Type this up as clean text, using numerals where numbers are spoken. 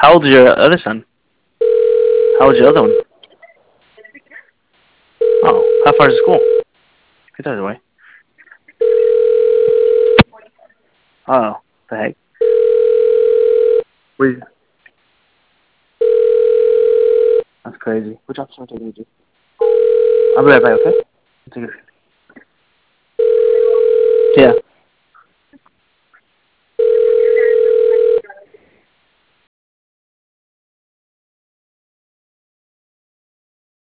How old is your other son? How old's your other one? Oh, how far is school? Get out of the way. Oh, the heck. Wait. That's crazy. Which option am I taking you to? I'll be right back, okay? Take it.